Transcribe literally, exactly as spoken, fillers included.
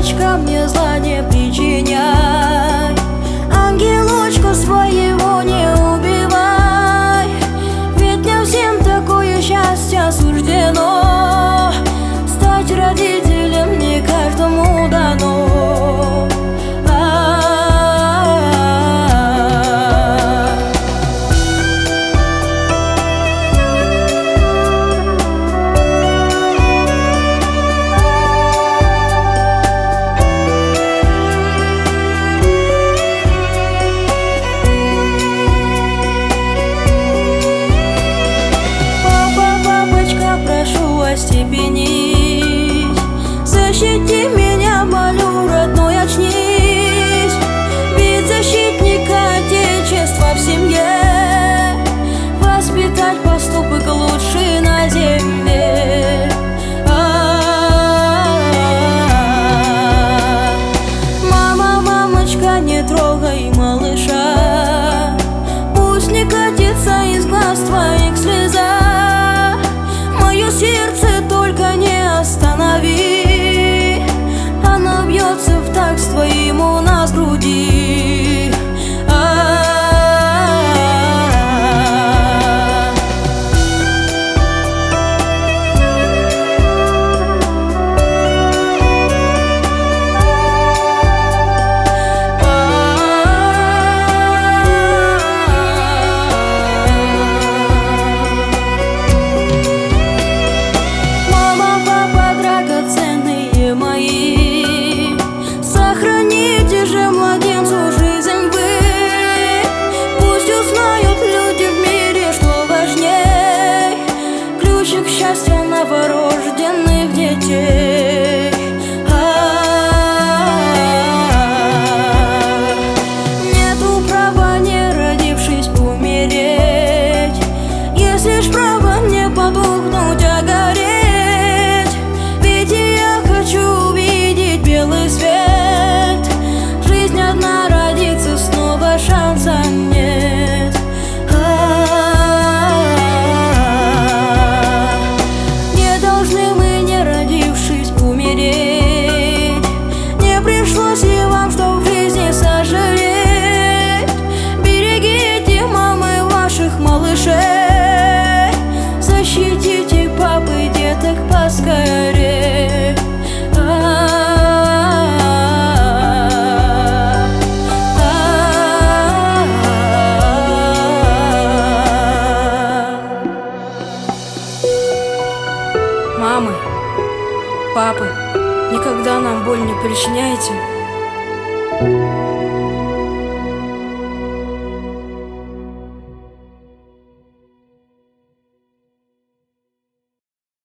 мамочка, мне зла не причиняй. Ангелочка своего не убивай, ведь не всем такое счастье суждено. Стать родителем не каждому дано. Остепенись, защити меня, молю, родной, очнись. Ведь защитника Отечества в семье воспитать поступок лучший на земле. А-а-а. Мама, мамочка, не трогай малыша, пусть не катится из глаз твоих слеза. Мое сердце только не останови, оно бьется в такт с твоим у нас в груди. Сохраните же младенцу жизнь вы, пусть узнают люди в мире, что важней. Ключик счастья новорожденных детей. А-а-а. Нету права, не родившись, умереть, есть лишь право не потухнуть, а гореть. Ведь и я хочу увидеть белый свет. Шанса нет. А-а-а. Не должны мы, не родившись, умереть. Не пришлось и вам, что в жизни сожалеть. Берегите, мамы, ваших малышей, защитите папы деток поскорее. Мамы, папы, никогда нам боль не причиняйте.